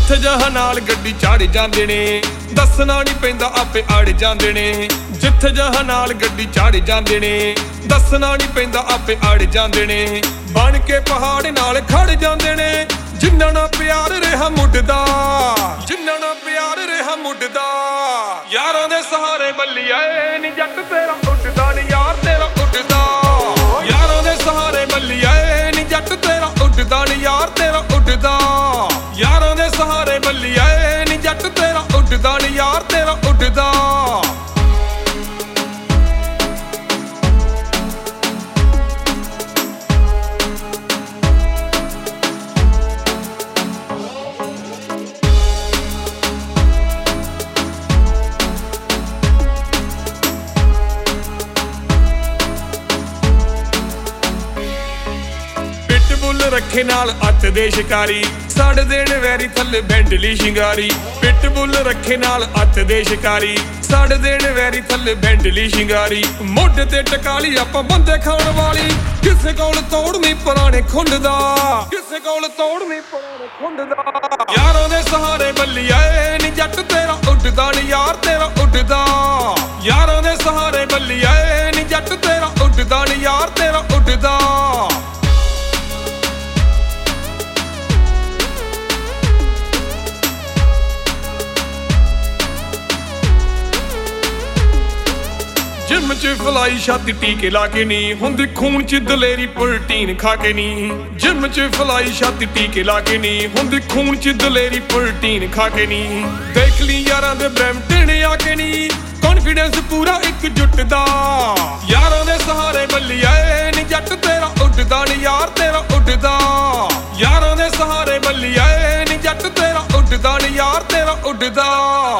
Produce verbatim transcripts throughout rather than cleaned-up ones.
ਜਿੱਥੇ ਜਹਾਂ ਨਾਲ ਗੱਡੀ ਚਾੜ ਜਾਂਦੇ ਨੇ, ਦੱਸਣਾ ਨਹੀਂ ਪੈਂਦਾ ਆਪੇ ਅੜ ਜਾਂਦੇ ਨੇ। ਜਿੱਥੇ ਜਹਾਂ ਨਾਲ ਗੱਡੀ ਚਾੜ ਜਾਂਦੇ ਨੇ, ਦੱਸਣਾ ਨਹੀਂ ਪੈਂਦਾ ਆਪੇ ਅੜ ਜਾਂਦੇ ਨੇ। ਬਣ ਕੇ ਪਹਾੜ ਨਾਲ ਖੜ ਜਾਂਦੇ ਨੇ, ਜਿੰਨਾਂ ਨਾਲ ਪਿਆਰ ਰਿਹਾ ਮੁੱਢਦਾ, ਜਿੰਨਾਂ ਨਾਲ ਪਿਆਰ ਰਿਹਾ ਮੁੱਢਦਾ। ਯਾਰਾਂ ਦੇ ਸਹਾਰੇ ਬੱਲੀਆ ਏ ਨੀ ਜੱਟ ਤੇਰਾ ਉੱਡਦਾ ਨੀ ਯਾਰ ਤੇਰਾ ਉੱਡਦਾ। ਯਾਰਾਂ ਦੇ ਸਹਾਰੇ ਬੱਲੀਆ ਏ ਨੀ ਜੱਟ ਤੇਰਾ ਉੱਡਦਾ ਨੀ ਯਾਰ ਤੇਰਾ ਉੱਡਦਾ। ਯਾਰਾਂ ਦੇ ਸਹਾਰੇ ਬੱਲੀਆ ਏ ਨੀ ਜੱਟ ਤੇਰਾ ਉੱਡਦਾ ਨੀ ਯਾਰ ਤੇਰਾ ਉੱਡਦਾ। ਪਿੱਟਬੁੱਲ ਰੱਖੇ ਨਾਲ ਅੱਤ ਦੇ ਸ਼ਿਕਾਰੀ, ਸਾੜ ਦੇਣ ਵੈਰੀ ਥੱਲੇ ਬੈਂਡਲੀ ਸ਼ਿੰਗਾਰੀ। ਪਿੱਟਬੁੱਲ ਰੱਖੇ ਨਾਲ ਅੱਤ ਦੇ ਸ਼ਿਕਾਰੀ, ਸਾੜ ਦੇਣ ਵੈਰੀ ਥੱਲੇ ਬੈਂਡਲੀ ਸ਼ਿੰਗਾਰੀ। ਮੋਢੇ ਤੇ ਟਕਾਲੀ ਆਪਾਂ ਬੰਦੇ ਖਾਣ ਵਾਲੀ, ਕਿਸੇ ਕੋਲ ਤੋੜ ਨਹੀਂ ਪੁਰਾਣੇ ਖੁੰਡ ਦਾ, ਕਿਸੇ ਕੋਲ ਤੋੜ ਨਹੀਂ ਪੁਰਾਣੇ ਖੁੰਡ ਦਾ। ਯਾਰਾਂ ਦੇ ਸਹਾਰੇ ਬੱਲੀਆ ਏ ਨੀ ਜੱਟ ਤੇਰਾ ਉੱਡਦਾ ਨੀ ਯਾਰ ਤੇਰਾ ਉੱਡਦਾ। ਯਾਰਾਂ ਦੇ ਸਹਾਰੇ ਬੱਲੀਆ ਏ ਨੀ ਜੱਟ ਤੇਰਾ ਉੱਡਦਾ ਨੀ ਯਾਰ ਤੇਰਾ ਉੱਡਦਾ। ਜਿਮ ਚ ਫਲਾਈ ਛਾਤੀ ਟੀਕੇ ਲਾ ਕੇ ਨੀ, ਹੁੰਦੀ ਖੂਨ ਚ ਦਲੇਰੀ ਪ੍ਰੋਟੀਨ ਖਾ ਕੇ ਨੀ। ਜਿਮ ਚ ਫਲਾਈ ਛਾਤੀ ਟੀਕੇ ਲਾ ਕੇ ਨੀ, ਹੁੰਦੀ ਖੂਨ ਚ ਦਲੇਰੀ ਪ੍ਰੋਟੀਨ ਖਾ ਕੇ ਨੀ। ਦੇਖ ਲਈ ਯਾਰਾਂ ਦੇ ਬ੍ਰੈਂਪਟਨ ਆ ਕੇ ਨੀ, ਕੌਨਫੀਡੈਂਸ ਪੂਰਾ ਇੱਕ ਜੁੱਟ ਦਾ। ਯਾਰਾਂ ਦੇ ਸਹਾਰੇ ਬੱਲੀਆ ਏ ਨੀ ਜੱਟ ਤੇਰਾ ਉੱਡਦਾ ਨੀ ਯਾਰ ਤੇਰਾ ਉੱਡਦਾ। ਯਾਰਾਂ ਦੇ ਸਹਾਰੇ ਬੱਲੀਆ ਏ ਨੀ ਜੱਟ ਤੇਰਾ ਉੱਡਦਾ ਨੀ ਯਾਰ ਤੇਰਾ ਉੱਡਦਾ।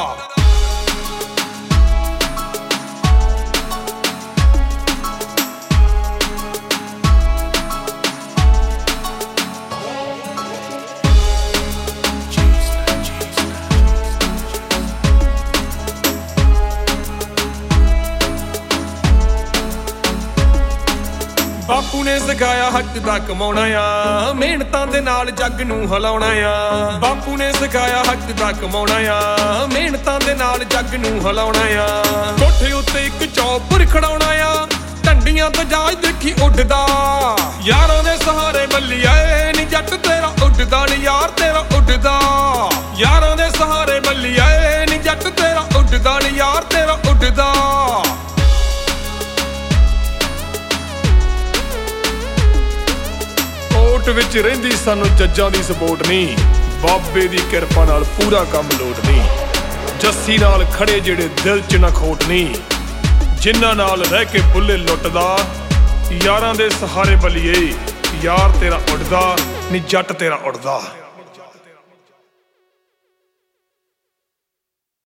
ਬਾਪੂ ਨੇ ਸਿਖਾਇਆ ਹੱਕ ਦਾ ਕਮਾਉਣਾ ਆ, ਮਿਹਨਤਾਂ ਦੇ ਨਾਲ ਜੱਗ ਨੂੰ ਹਿਲਾਉਣਾ ਆ। ਬਾਪੂ ਨੇ ਸਿਖਾਇਆ ਹੱਕ ਦਾ ਕਮਾਉਣਾ ਆ, ਮਿਹਨਤਾਂ ਦੇ ਨਾਲ ਜੱਗ ਨੂੰ ਹਿਲਾਉਣਾ ਆ। ਕੋਠੇ ਉੱਤੇ ਇੱਕ ਚੌਪਰ ਖੜਾਉਣਾ ਆ, ਢੰਡੀਆਂ ਤੋਂ ਜਹਾਜ਼ ਦੇਖੀ ਉੱਡਦਾ। ਯਾਰਾਂ ਦੇ ਸਹਾਰੇ ਬੱਲੀਆ ਏ ਨੀ ਜੱਟ ਤੇਰਾ ਉੱਡਦਾ ਨੀ ਯਾਰ ਤੇਰਾ ਉੱਡਦਾ। ਯਾਰਾਂ ਦੇ ਸਹਾਰੇ ਬੱਲੀਆ ਏ ਨੀ ਜੱਟ ਤੇਰਾ ਉੱਡਦਾ ਨੀ ਯਾਰ ਤੇਰਾ ਉੱਡਦਾ। ਕੋਰਟ ਵਿੱਚ ਰਹਿੰਦੀ ਸਾਨੂੰ ਜੱਜਾਂ ਦੀ ਸਪੋਰਟ ਨਹੀਂ, ਬਾਬੇ ਦੀ ਕਿਰਪਾ ਨਾਲ ਪੂਰਾ ਕੰਮ ਲੋਟ ਨਹੀਂ। ਜੱਸੀ ਨਾਲ ਖੜੇ ਜਿਹੜੇ ਦਿਲ ਚ ਨਾ ਖੋਟ ਨਹੀਂ, ਜਿਨ੍ਹਾਂ ਨਾਲ ਰਹਿ ਕੇ ਬੁੱਲੇ ਲੁੱਟਦਾ। ਯਾਰਾਂ ਦੇ ਸਹਾਰੇ ਬੱਲੀਏ ਯਾਰ ਤੇਰਾ ਉੱਡਦਾ ਨੀ ਜੱਟ ਤੇਰਾ ਉੱਡਦਾ।